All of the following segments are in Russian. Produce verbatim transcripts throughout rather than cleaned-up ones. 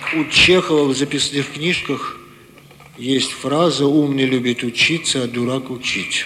У Чехова в записных книжках есть фраза «Умный любит учиться, а дурак учить».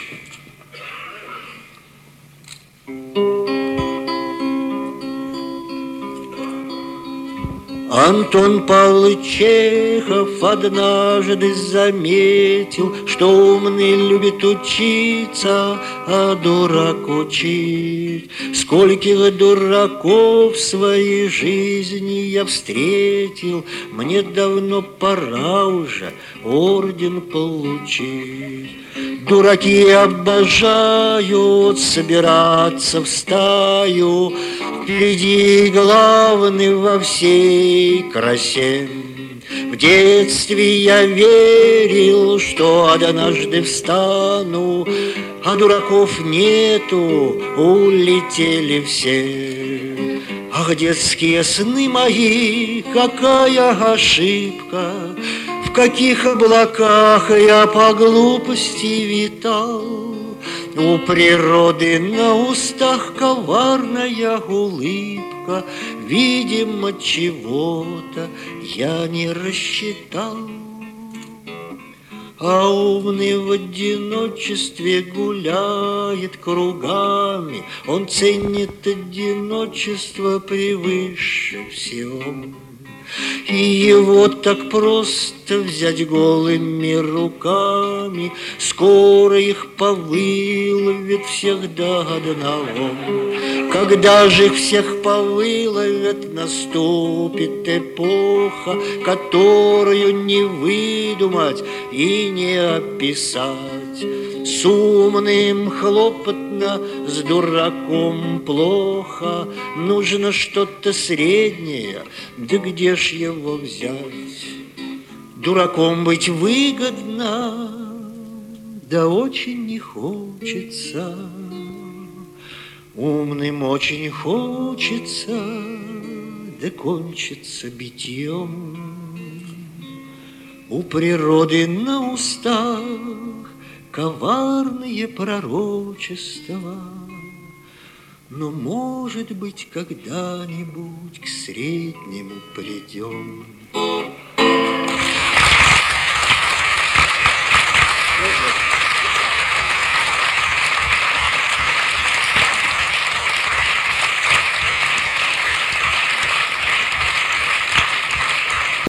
Антон Павлович Чехов однажды заметил, что умный любит учиться, а дурак учить. Скольких дураков в своей жизни я встретил, мне давно пора уже орден получить. Дураки обожают собираться в стаю, впереди главный во всей красе. В детстве я верил, что однажды встану, а дураков нету, улетели все. Ах, детские сны мои, какая ошибка, в каких облаках я по глупости витал. У природы на устах коварная улыбка, видимо, чего-то я не рассчитал. А умный в одиночестве гуляет кругами, он ценит одиночество превыше всего. И его так просто взять голыми руками, скоро их повыловят всех до одного. Когда же их всех повыловят, наступит эпоха, которую не выдумать и не описать. С умным хлопотно, с дураком плохо, нужно что-то среднее, да где ж его взять? Дураком быть выгодно, да очень не хочется. Умным очень хочется, да кончится битьем. У природы на устах коварные пророчества, но, может быть, когда-нибудь к среднему придем.